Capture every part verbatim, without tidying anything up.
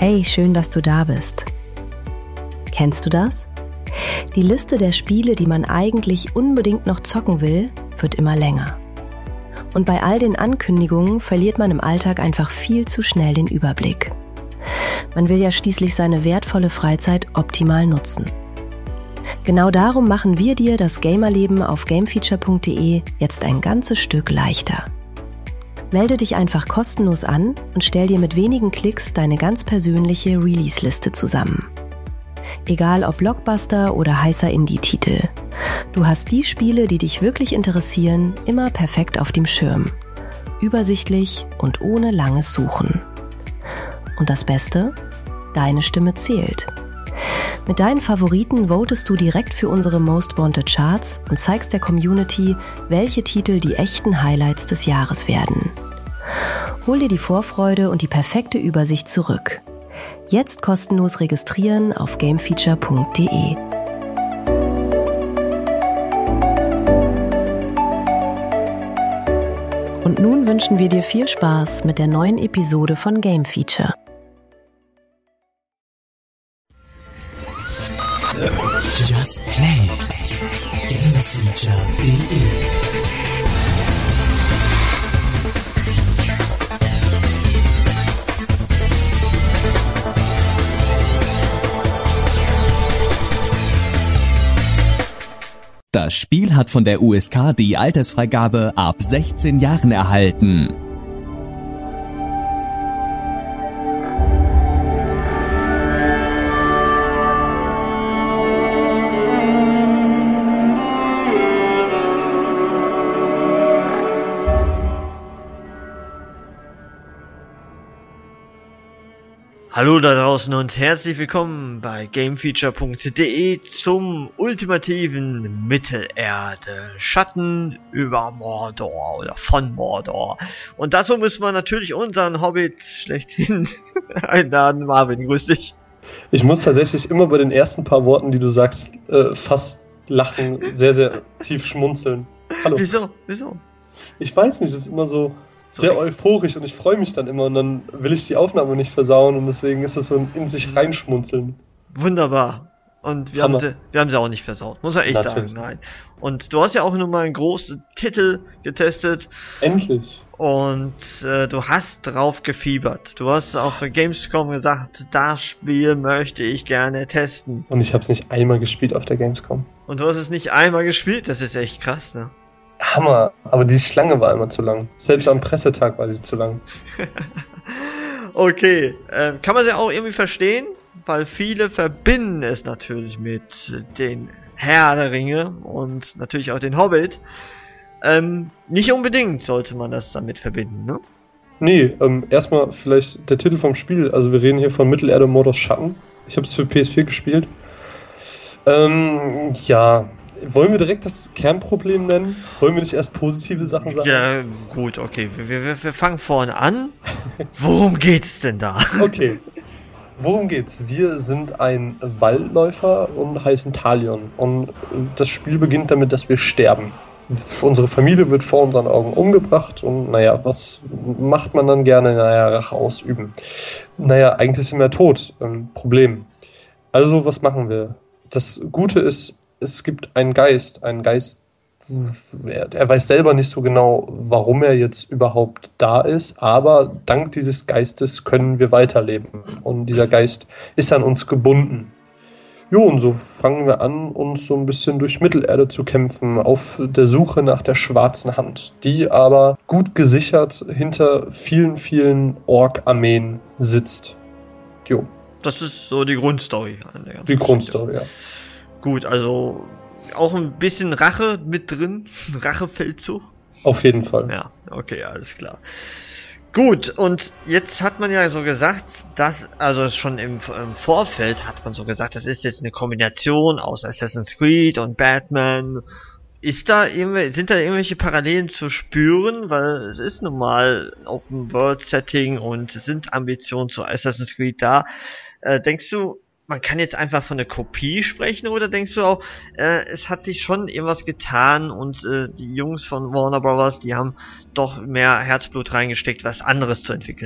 Hey, schön, dass du da bist. Kennst du das? Die Liste der Spiele, die man eigentlich unbedingt noch zocken will, wird immer länger. Und bei all den Ankündigungen verliert man im Alltag einfach viel zu schnell den Überblick. Man will ja schließlich seine wertvolle Freizeit optimal nutzen. Genau darum machen wir dir das Gamerleben auf gamefeature punkt de jetzt ein ganzes Stück leichter. Melde dich einfach kostenlos an und stell dir mit wenigen Klicks deine ganz persönliche Release-Liste zusammen. Egal ob Blockbuster oder heißer Indie-Titel. Du hast die Spiele, die dich wirklich interessieren, immer perfekt auf dem Schirm. Übersichtlich und ohne langes Suchen. Und das Beste? Deine Stimme zählt. Mit deinen Favoriten votest du direkt für unsere Most Wanted Charts und zeigst der Community, welche Titel die echten Highlights des Jahres werden. Hol dir die Vorfreude und die perfekte Übersicht zurück. Jetzt kostenlos registrieren auf gamefeature punkt de. Und nun wünschen wir dir viel Spaß mit der neuen Episode von Game Feature. Just Play. gamefeature punkt de. Das Spiel hat von der U S K die Altersfreigabe ab sechzehn Jahren erhalten. Hallo da draußen und herzlich willkommen bei gamefeature punkt de zum ultimativen Mittelerde Schatten über Mordor oder von Mordor. Und dazu müssen wir natürlich unseren Hobbit schlechthin einladen. Marvin, grüß dich. Ich muss tatsächlich immer bei den ersten paar Worten, die du sagst, äh, fast lachen, sehr, sehr tief schmunzeln. Hallo. Wieso? Wieso? Ich weiß nicht, es ist immer so sehr euphorisch und ich freue mich dann immer und dann will ich die Aufnahme nicht versauen und deswegen ist es so ein in sich reinschmunzeln. Wunderbar. Und wir haben, sie, wir haben sie auch nicht versaut, muss er echt Natürlich. sagen, nein. Und du hast ja auch nur mal einen großen Titel getestet. Endlich. Und äh, du hast drauf gefiebert. Du hast auf der Gamescom gesagt, das Spiel möchte ich gerne testen. Und ich habe es nicht einmal gespielt auf der Gamescom. Und du hast es nicht einmal gespielt, das ist echt krass, ne? Hammer, aber die Schlange war immer zu lang. Selbst am Pressetag war sie zu lang. Okay, äh, kann man ja auch irgendwie verstehen, weil viele verbinden es natürlich mit den Herr der Ringe und natürlich auch den Hobbit. Ähm, nicht unbedingt sollte man das damit verbinden, ne? Nee, ähm, erstmal vielleicht der Titel vom Spiel. Also wir reden hier von Mittelerde Mordors Schatten. Ich habe es für P S vier gespielt. Ähm, ja... Wollen wir direkt das Kernproblem nennen? Wollen wir nicht erst positive Sachen sagen? Ja, gut, okay. Wir, wir, wir fangen vorne an. Worum geht's denn da? Okay. Worum geht's? Wir sind ein Waldläufer und heißen Talion. Und das Spiel beginnt damit, dass wir sterben. Unsere Familie wird vor unseren Augen umgebracht und naja, was macht man dann gerne? Naja, Rache ausüben. Naja, eigentlich sind wir tot. Ähm, Problem. Also, was machen wir? Das Gute ist, es gibt einen Geist, einen Geist, er, er weiß selber nicht so genau, warum er jetzt überhaupt da ist, aber dank dieses Geistes können wir weiterleben und dieser Geist ist an uns gebunden. Jo, und so fangen wir an, uns so ein bisschen durch Mittelerde zu kämpfen, auf der Suche nach der schwarzen Hand, die aber gut gesichert hinter vielen, vielen Ork-Armeen sitzt. Jo. Das ist so die Grundstory an der ganzen Die Grundstory, ja. Gut, also auch ein bisschen Rache mit drin. Rachefeldzug. Auf jeden Fall. Ja, okay, alles klar. Gut, und jetzt hat man ja so gesagt, dass, also schon im, im Vorfeld hat man so gesagt, das ist jetzt eine Kombination aus Assassin's Creed und Batman. Ist da irgendwie, sind da irgendwelche Parallelen zu spüren? Weil es ist nun mal ein Open-World-Setting und es sind Ambitionen zu Assassin's Creed da. Äh, denkst du, man kann jetzt einfach von einer Kopie sprechen, oder denkst du auch, äh, es hat sich schon irgendwas getan und äh, die Jungs von Warner Brothers, die haben doch mehr Herzblut reingesteckt, was anderes zu entwickeln?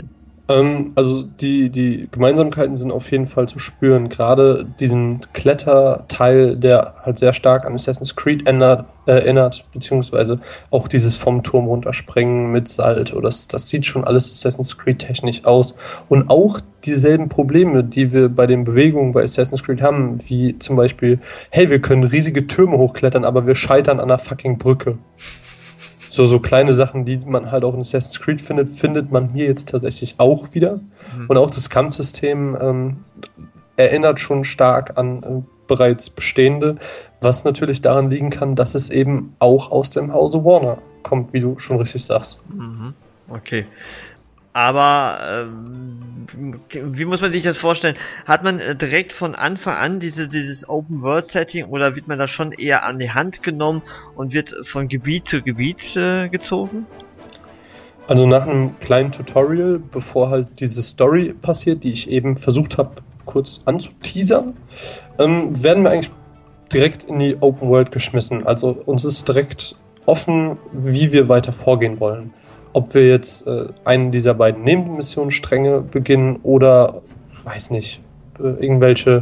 Ähm, also die, die Gemeinsamkeiten sind auf jeden Fall zu spüren. Gerade diesen Kletterteil, der halt sehr stark an Assassin's Creed ändert, äh, erinnert, beziehungsweise auch dieses vom Turm runterspringen mit Salto. Das, das sieht schon alles Assassin's Creed technisch aus. Und auch dieselben Probleme, die wir bei den Bewegungen bei Assassin's Creed haben, wie zum Beispiel, hey, wir können riesige Türme hochklettern, aber wir scheitern an einer fucking Brücke. So, so kleine Sachen, die man halt auch in Assassin's Creed findet, findet man hier jetzt tatsächlich auch wieder. Mhm. Und auch das Kampfsystem ähm, erinnert schon stark an äh, bereits bestehende, was natürlich daran liegen kann, dass es eben auch aus dem Hause Warner kommt, wie du schon richtig sagst. Mhm. Okay. Aber ähm, wie muss man sich das vorstellen? Hat man äh, direkt von Anfang an diese, dieses Open-World-Setting oder wird man da schon eher an die Hand genommen und wird von Gebiet zu Gebiet äh, gezogen? Also nach einem kleinen Tutorial, bevor halt diese Story passiert, die ich eben versucht habe kurz anzuteasern, ähm, werden wir eigentlich direkt in die Open-World geschmissen. Also uns ist direkt offen, wie wir weiter vorgehen wollen. Ob wir jetzt äh, einen dieser beiden Nebenmissionsstränge beginnen oder, weiß nicht, äh, irgendwelche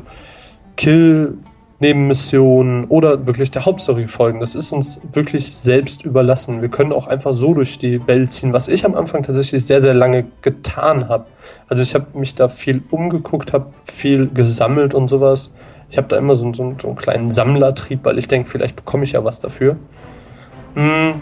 Kill-Nebenmissionen oder wirklich der Hauptstory folgen. Das ist uns wirklich selbst überlassen. Wir können auch einfach so durch die Welt ziehen, was ich am Anfang tatsächlich sehr, sehr lange getan habe. Also ich habe mich da viel umgeguckt, habe viel gesammelt und sowas. Ich habe da immer so, so, so einen kleinen Sammlertrieb, weil ich denke, vielleicht bekomme ich ja was dafür. Mhm.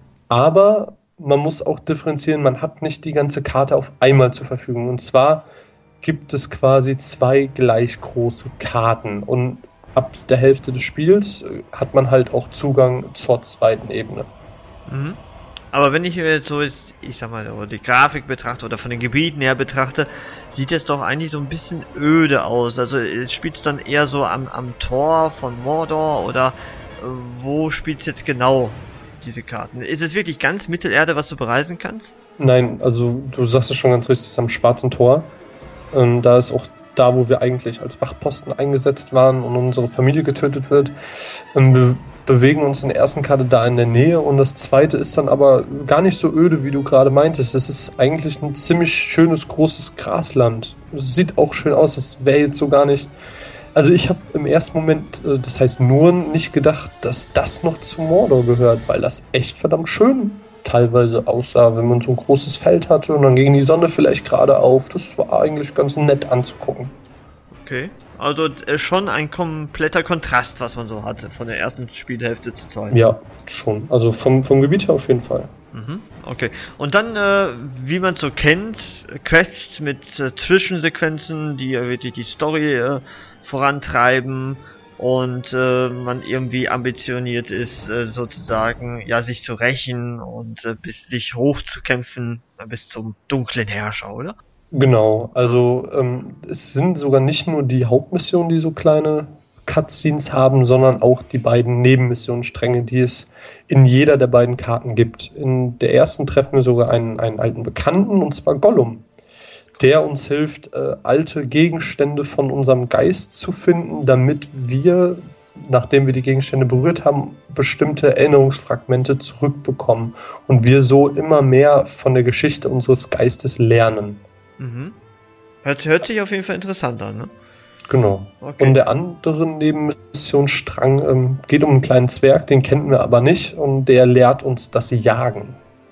Aber man muss auch differenzieren, man hat nicht die ganze Karte auf einmal zur Verfügung. Und zwar gibt es quasi zwei gleich große Karten. Und ab der Hälfte des Spiels hat man halt auch Zugang zur zweiten Ebene. Mhm. Aber wenn ich jetzt so ist, ich sag mal, die Grafik betrachte oder von den Gebieten her betrachte, sieht es doch eigentlich so ein bisschen öde aus. Also spielt es dann eher so am, am Tor von Mordor oder äh, wo spielt es jetzt genau? Diese Karten. Ist es wirklich ganz Mittelerde, was du bereisen kannst? Nein, also du sagst es schon ganz richtig, es ist am Schwarzen Tor. Ähm, da ist auch da, wo wir eigentlich als Wachposten eingesetzt waren und unsere Familie getötet wird. Ähm, wir bewegen uns in der ersten Karte da in der Nähe und das zweite ist dann aber gar nicht so öde, wie du gerade meintest. Es ist eigentlich ein ziemlich schönes, großes Grasland. Es sieht auch schön aus, das wäre jetzt so gar nicht... Also ich habe im ersten Moment, das heißt nur nicht gedacht, dass das noch zu Mordor gehört, weil das echt verdammt schön teilweise aussah, wenn man so ein großes Feld hatte und dann ging die Sonne vielleicht gerade auf. Das war eigentlich ganz nett anzugucken. Okay, also äh, schon ein kompletter Kontrast, was man so hatte von der ersten Spielhälfte zur zweiten. Ja, schon. Also vom, vom Gebiet her auf jeden Fall. Mhm, okay. Und dann, äh, wie man so kennt, Quests mit äh, Zwischensequenzen, die äh, wirklich die Story äh, vorantreiben und äh, man irgendwie ambitioniert ist, äh, sozusagen, ja, sich zu rächen und äh, bis sich hochzukämpfen äh, bis zum dunklen Herrscher, oder? Genau, also ähm, es sind sogar nicht nur die Hauptmissionen, die so kleine Cutscenes haben, sondern auch die beiden Nebenmissionsstränge, die es in jeder der beiden Karten gibt. In der ersten treffen wir sogar einen, einen alten Bekannten, und zwar Gollum, der uns hilft, äh, alte Gegenstände von unserem Geist zu finden, damit wir, nachdem wir die Gegenstände berührt haben, bestimmte Erinnerungsfragmente zurückbekommen und wir so immer mehr von der Geschichte unseres Geistes lernen. Mhm. Hört, hört sich auf jeden Fall interessant an, ne? Genau. Okay. Und der andere Nebenmissionsstrang ähm, geht um einen kleinen Zwerg, den kennen wir aber nicht und der lehrt uns das Jagen.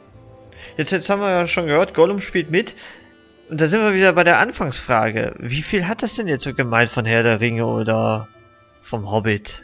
Jetzt, jetzt haben wir ja schon gehört, Gollum spielt mit. Und da sind wir wieder bei der Anfangsfrage. Wie viel hat das denn jetzt so gemeint von Herr der Ringe oder vom Hobbit?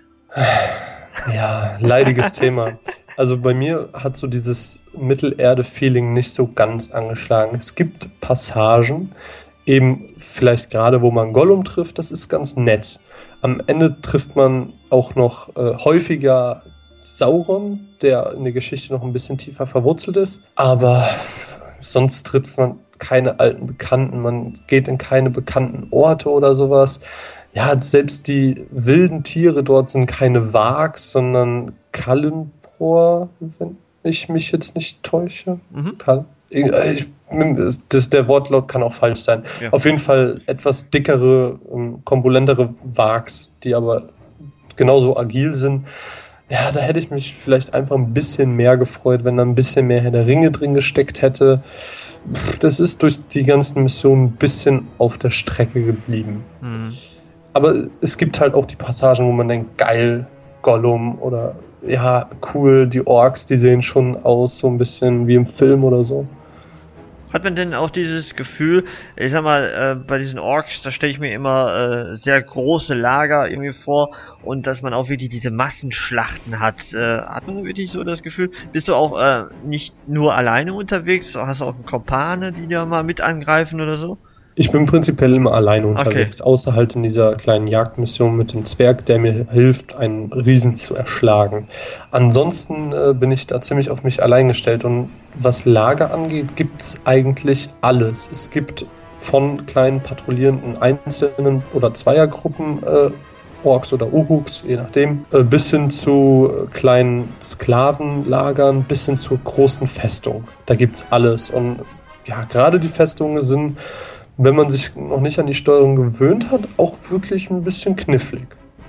Ja, leidiges Thema. Also bei mir hat so dieses Mittelerde-Feeling nicht so ganz angeschlagen. Es gibt Passagen, eben vielleicht gerade wo man Gollum trifft, das ist ganz nett. Am Ende trifft man auch noch äh, häufiger Sauron, der in der Geschichte noch ein bisschen tiefer verwurzelt ist. Aber sonst trifft man keine alten Bekannten, man geht in keine bekannten Orte oder sowas. Ja, selbst die wilden Tiere dort sind keine Wargs, sondern Kallenbror, wenn ich mich jetzt nicht täusche. Mhm. Kal- ich, das, der Wortlaut kann auch falsch sein. Ja. Auf jeden Fall etwas dickere, korpulentere Wargs, die aber genauso agil sind. Ja, da hätte ich mich vielleicht einfach ein bisschen mehr gefreut, wenn da ein bisschen mehr Herr der Ringe drin gesteckt hätte. Das ist durch die ganzen Missionen ein bisschen auf der Strecke geblieben. Mhm. Aber es gibt halt auch die Passagen, wo man denkt, geil, Gollum oder ja, cool, die Orks, die sehen schon aus, so ein bisschen wie im Film oder so. Hat man denn auch dieses Gefühl, ich sag mal, äh, bei diesen Orks, da stelle ich mir immer äh, sehr große Lager irgendwie vor und dass man auch wirklich diese Massenschlachten hat. Äh, hat man wirklich so das Gefühl, bist du auch äh, nicht nur alleine unterwegs, hast du auch Kumpane, die dir mal mit angreifen oder so? Ich bin prinzipiell immer alleine unterwegs, okay. Außer halt in dieser kleinen Jagdmission mit dem Zwerg, der mir hilft, einen Riesen zu erschlagen. Ansonsten äh, bin ich da ziemlich auf mich allein gestellt und was Lager angeht, gibt es eigentlich alles. Es gibt von kleinen patrouillierenden Einzelnen oder Zweiergruppen äh, Orks oder Uruks, je nachdem, äh, bis hin zu äh, kleinen Sklavenlagern, bis hin zur großen Festung. Da gibt es alles und ja, gerade die Festungen sind, wenn man sich noch nicht an die Steuerung gewöhnt hat, auch wirklich ein bisschen knifflig.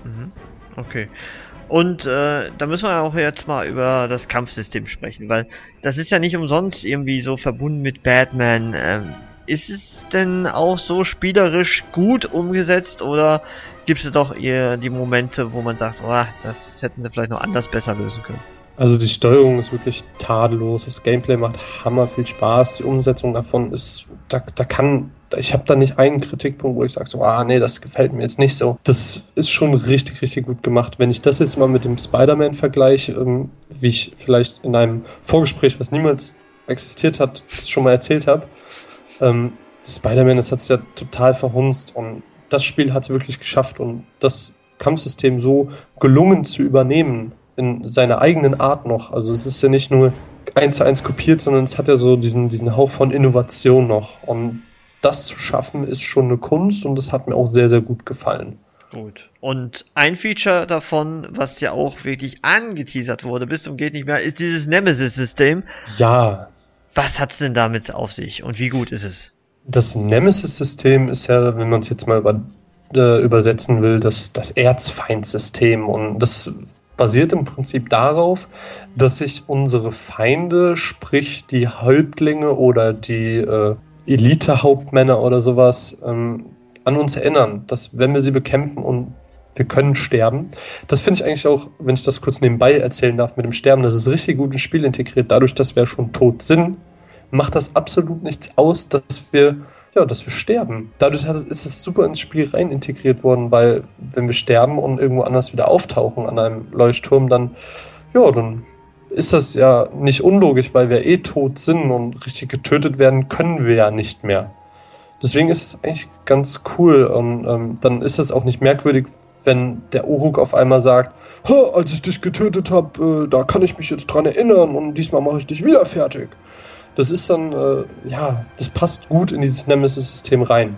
Okay. Und äh, da müssen wir auch jetzt mal über das Kampfsystem sprechen, weil das ist ja nicht umsonst irgendwie so verbunden mit Batman. Ähm, ist es denn auch so spielerisch gut umgesetzt oder gibt es doch eher die Momente, wo man sagt, oh, das hätten sie vielleicht noch anders besser lösen können? Also die Steuerung ist wirklich tadellos, das Gameplay macht hammer viel Spaß, die Umsetzung davon ist, da, da kann, ich habe da nicht einen Kritikpunkt, wo ich sage so, ah nee, das gefällt mir jetzt nicht so. Das ist schon richtig, richtig gut gemacht. Wenn ich das jetzt mal mit dem Spider-Man vergleiche, ähm, wie ich vielleicht in einem Vorgespräch, was niemals existiert hat, das schon mal erzählt habe, ähm, Spider-Man, das hat es ja total verhunzt und das Spiel hat es wirklich geschafft und das Kampfsystem so gelungen zu übernehmen, in seiner eigenen Art noch. Also es ist ja nicht nur eins zu eins kopiert, sondern es hat ja so diesen, diesen Hauch von Innovation noch. Und das zu schaffen, ist schon eine Kunst und das hat mir auch sehr, sehr gut gefallen. Gut. Und ein Feature davon, was ja auch wirklich angeteasert wurde, bis zum geht nicht mehr, ist dieses Nemesis-System. Ja. Was hat's denn damit auf sich und wie gut ist es? Das Nemesis-System ist ja, wenn man es jetzt mal über, äh, übersetzen will, das, das Erzfeindsystem und das basiert im Prinzip darauf, dass sich unsere Feinde, sprich die Häuptlinge oder die äh, Elite-Hauptmänner oder sowas, ähm, an uns erinnern, dass wenn wir sie bekämpfen und wir können sterben, das finde ich eigentlich auch, wenn ich das kurz nebenbei erzählen darf mit dem Sterben, das ist richtig gut ins Spiel integriert, dadurch, dass wir schon tot sind, macht das absolut nichts aus, dass wir Ja, dass wir sterben. Dadurch ist es super ins Spiel rein integriert worden, weil wenn wir sterben und irgendwo anders wieder auftauchen an einem Leuchtturm, dann, ja, dann ist das ja nicht unlogisch, weil wir eh tot sind und richtig getötet werden können wir ja nicht mehr. Deswegen ist es eigentlich ganz cool und ähm, dann ist es auch nicht merkwürdig, wenn der Uruk auf einmal sagt, als ich dich getötet habe, äh, da kann ich mich jetzt dran erinnern und diesmal mache ich dich wieder fertig. Das ist dann, äh, ja, das passt gut in dieses Nemesis-System rein.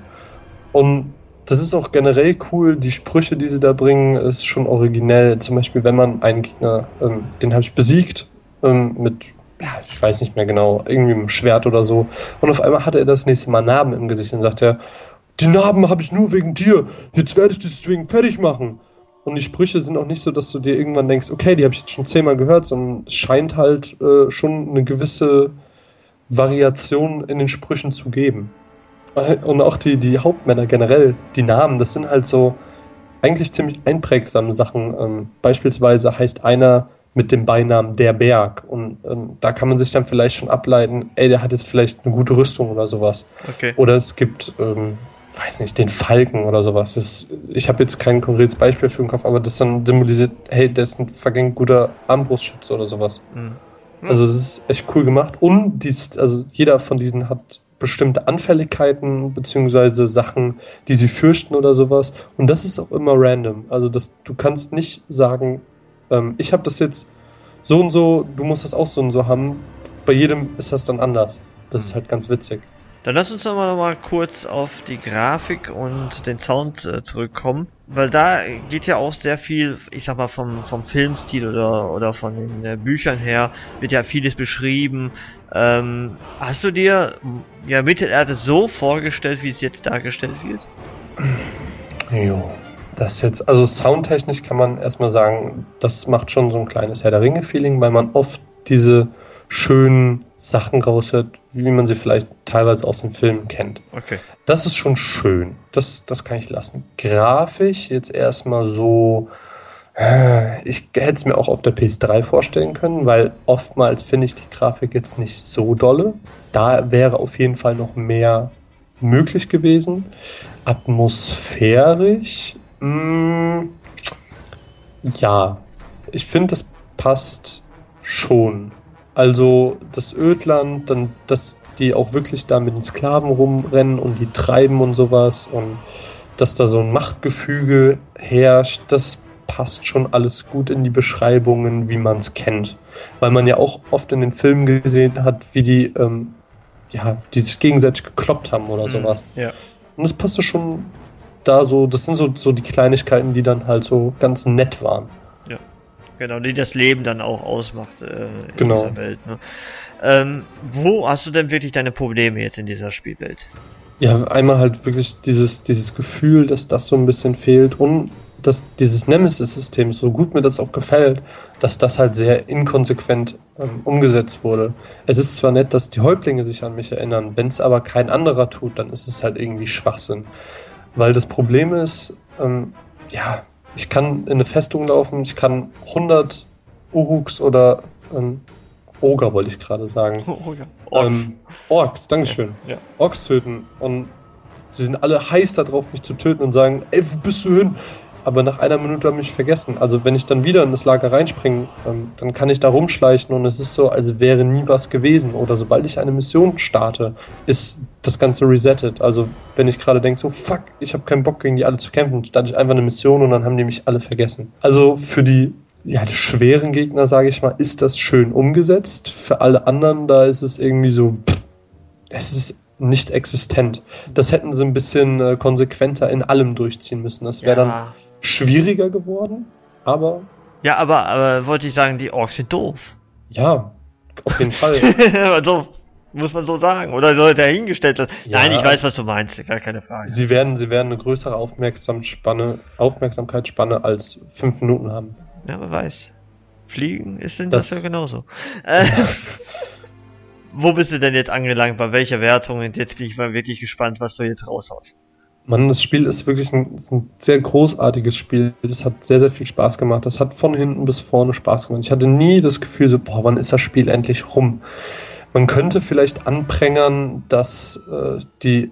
Und das ist auch generell cool, die Sprüche, die sie da bringen, ist schon originell. Zum Beispiel, wenn man einen Gegner, ähm, den habe ich besiegt, ähm, mit, ja, ich weiß nicht mehr genau, irgendwie mit einem Schwert oder so. Und auf einmal hat er das nächste Mal Narben im Gesicht und sagt er, die Narben habe ich nur wegen dir, jetzt werde ich dich deswegen fertig machen. Und die Sprüche sind auch nicht so, dass du dir irgendwann denkst, okay, die habe ich jetzt schon zehnmal gehört, sondern es scheint halt äh, schon eine gewisse Variation in den Sprüchen zu geben. Und auch die, die Hauptmänner generell, die Namen, das sind halt so eigentlich ziemlich einprägsame Sachen. Ähm, beispielsweise heißt einer mit dem Beinamen der Berg und ähm, da kann man sich dann vielleicht schon ableiten, ey, der hat jetzt vielleicht eine gute Rüstung oder sowas. Okay. Oder es gibt, ähm, weiß nicht, den Falken oder sowas. Das, ich habe jetzt kein konkretes Beispiel für den Kopf, aber das dann symbolisiert, hey, der ist ein vergänglich guter Armbrustschütze oder sowas. Mhm. Also das ist echt cool gemacht und dies, also jeder von diesen hat bestimmte Anfälligkeiten beziehungsweise Sachen, die sie fürchten oder sowas und das ist auch immer random. Also das, du kannst nicht sagen, ähm, ich habe das jetzt so und so, du musst das auch so und so haben. Bei jedem ist das dann anders. Das ist halt ganz witzig. Dann lass uns noch mal, noch mal kurz auf die Grafik und den Sound äh, zurückkommen, weil da geht ja auch sehr viel, ich sag mal vom vom Filmstil oder oder von den äh, Büchern her wird ja vieles beschrieben. Ähm, hast du dir ja Mittelerde so vorgestellt, wie es jetzt dargestellt wird? Jo. Das jetzt, also soundtechnisch kann man erstmal sagen, das macht schon so ein kleines Herr der Ringe-Feeling, weil man oft diese schönen Sachen raushört, wie man sie vielleicht teilweise aus den Filmen kennt. Okay. Das ist schon schön. Das, das kann ich lassen. Grafisch jetzt erstmal so, äh, ich hätte es mir auch auf der P S drei vorstellen können, weil oftmals finde ich die Grafik jetzt nicht so dolle. Da wäre auf jeden Fall noch mehr möglich gewesen. Atmosphärisch, mh, ja, ich finde, das passt schon. Also das Ödland, dann, dass die auch wirklich da mit den Sklaven rumrennen und die treiben und sowas und dass da so ein Machtgefüge herrscht, das passt schon alles gut in die Beschreibungen, wie man es kennt. Weil man ja auch oft in den Filmen gesehen hat, wie die, ähm, ja, die sich gegenseitig gekloppt haben oder sowas. Ja. Und das passte schon da so, das sind so, so die Kleinigkeiten, die dann halt so ganz nett waren. Ja, genau, die das Leben dann auch ausmacht äh, in Genau. dieser Welt. Ne? Ähm, wo hast du denn wirklich deine Probleme jetzt in dieser Spielwelt? Ja, einmal halt wirklich dieses, dieses Gefühl, dass das so ein bisschen fehlt und dass dieses Nemesis-System, so gut mir das auch gefällt, dass das halt sehr inkonsequent ähm, umgesetzt wurde. Es ist zwar nett, dass die Häuptlinge sich an mich erinnern, wenn es aber kein anderer tut, dann ist es halt irgendwie Schwachsinn. Weil das Problem ist, ähm, ja, ich kann in eine Festung laufen, ich kann hundert Uruks oder ähm, Oger, wollte ich gerade sagen. Oh, ja. Orks. Ähm, Orks, Dankeschön. Ja. Orks töten und sie sind alle heiß darauf, mich zu töten und sagen, ey, wo bist du hin? Aber nach einer Minute haben mich vergessen. Also wenn ich dann wieder in das Lager reinspringe, ähm, dann kann ich da rumschleichen und es ist so, als wäre nie was gewesen. Oder sobald ich eine Mission starte, ist das Ganze resettet. Also wenn ich gerade denke, so fuck, ich habe keinen Bock gegen die alle zu kämpfen, starte ich einfach eine Mission und dann haben die mich alle vergessen. Also für die, ja, die schweren Gegner, sage ich mal, ist das schön umgesetzt. Für alle anderen, da ist es irgendwie so, pff, es ist nicht existent. Das hätten sie ein bisschen äh, konsequenter in allem durchziehen müssen. Das wäre Ja. dann schwieriger geworden, aber Ja, aber, aber wollte ich sagen, die Orks sind doof. ja, auf jeden Fall. Also, muss man so sagen. Oder soll dahingestellt werden? Ja. Nein, ich weiß, was du meinst. Gar keine Frage. Sie werden, sie werden eine größere Aufmerksamspanne, Aufmerksamkeitsspanne als fünf Minuten haben. Ja, wer weiß. Fliegen ist denn das, Das- ja genauso. Äh, wo bist du denn jetzt angelangt? Bei welcher Wertung? Und jetzt bin ich mal wirklich gespannt, was du jetzt raushaust. Mann, das Spiel ist wirklich ein, ist ein sehr großartiges Spiel. Das hat sehr, sehr viel Spaß gemacht. Das hat von hinten bis vorne Spaß gemacht. Ich hatte nie das Gefühl, so, boah, wann ist das Spiel endlich rum? Man könnte vielleicht anprangern, dass äh, die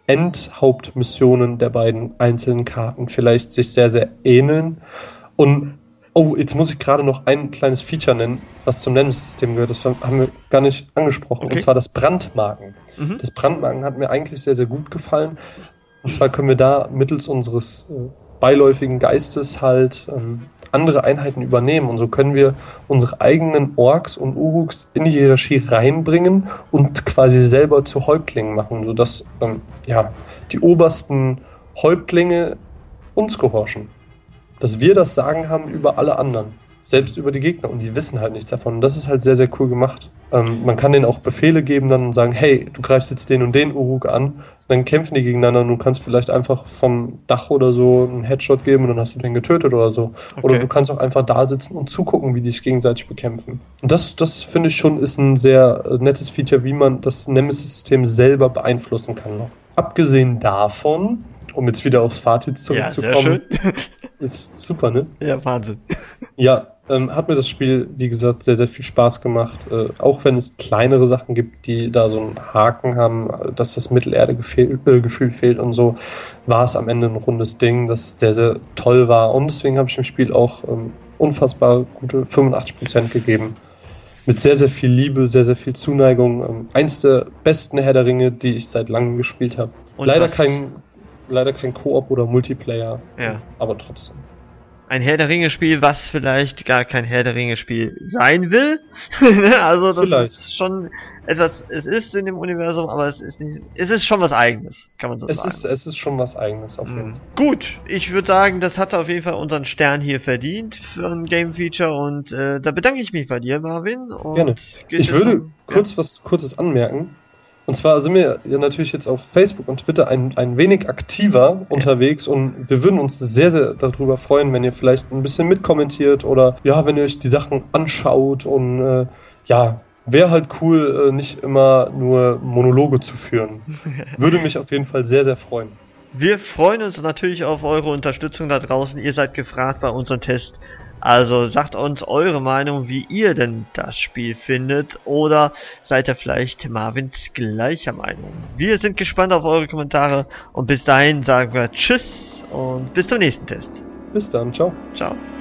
Endhauptmissionen der beiden einzelnen Karten vielleicht sich sehr, sehr ähneln. Und, oh, jetzt muss ich gerade noch ein kleines Feature nennen, was zum Nemesis-System gehört. Das haben wir gar nicht angesprochen. Okay. Und zwar das Brandmarken. Mhm. Das Brandmarken hat mir eigentlich sehr, sehr gut gefallen. Und zwar können wir da mittels unseres äh, beiläufigen Geistes halt ähm, andere Einheiten übernehmen. Und so können wir unsere eigenen Orks und Uruks in die Hierarchie reinbringen und quasi selber zu Häuptlingen machen, sodass ähm, ja, die obersten Häuptlinge uns gehorchen. Dass wir das Sagen haben über alle anderen. Selbst über die Gegner. Und die wissen halt nichts davon. Und das ist halt sehr, sehr cool gemacht. Ähm, man kann denen auch Befehle geben dann und sagen, hey, du greifst jetzt den und den Uruk an. Dann kämpfen die gegeneinander und du kannst vielleicht einfach vom Dach oder so einen Headshot geben und dann hast du den getötet oder so. Okay. Oder du kannst auch einfach da sitzen und zugucken, wie die sich gegenseitig bekämpfen. Und das, das finde ich schon, ist ein sehr äh, nettes Feature, wie man das Nemesis-System selber beeinflussen kann noch. Abgesehen davon, um jetzt wieder aufs Fazit Ja, sehr zurückzukommen, schön. ist super, ne? Ja, Wahnsinn. Ja, ähm, hat mir das Spiel, wie gesagt, sehr, sehr viel Spaß gemacht. Äh, auch wenn es kleinere Sachen gibt, die da so einen Haken haben, äh, dass das Mittelerde-Gefühl äh, Gefühl fehlt und so, war es am Ende ein rundes Ding, das sehr, sehr toll war. Und deswegen habe ich dem Spiel auch ähm, unfassbar gute fünfundachtzig Prozent gegeben. Mit sehr, sehr viel Liebe, sehr, sehr viel Zuneigung. Ähm, eins der besten Herr der Ringe, die ich seit langem gespielt habe. Und Leider was- kein, leider kein Koop oder Multiplayer, Ja. aber trotzdem. Ein Herr der Ringe-Spiel, was vielleicht gar kein Herr der Ringe-Spiel sein will. Also das Vielleicht. ist schon etwas, es ist in dem Universum, aber es ist nicht, es ist schon was Eigenes, kann man so Es sagen. ist, es ist schon was Eigenes auf jeden Mhm. Fall. Gut, ich würde sagen, das hat auf jeden Fall unseren Stern hier verdient für ein Game Feature und äh, da bedanke ich mich bei dir, Marvin. Und Gerne. gehst Ich jetzt würde noch- kurz was Kurzes anmerken. Und zwar sind wir ja natürlich jetzt auf Facebook und Twitter ein, ein wenig aktiver unterwegs und wir würden uns sehr, sehr darüber freuen, wenn ihr vielleicht ein bisschen mitkommentiert oder ja, wenn ihr euch die Sachen anschaut und äh, ja, wäre halt cool, äh, nicht immer nur Monologe zu führen. Würde mich auf jeden Fall sehr, sehr freuen. Wir freuen uns natürlich auf eure Unterstützung da draußen. Ihr seid gefragt bei unserem Test. Also sagt uns eure Meinung, wie ihr denn das Spiel findet, oder seid ihr vielleicht Marvins gleicher Meinung? Wir sind gespannt auf eure Kommentare und bis dahin sagen wir Tschüss und bis zum nächsten Test. Bis dann, ciao. Ciao.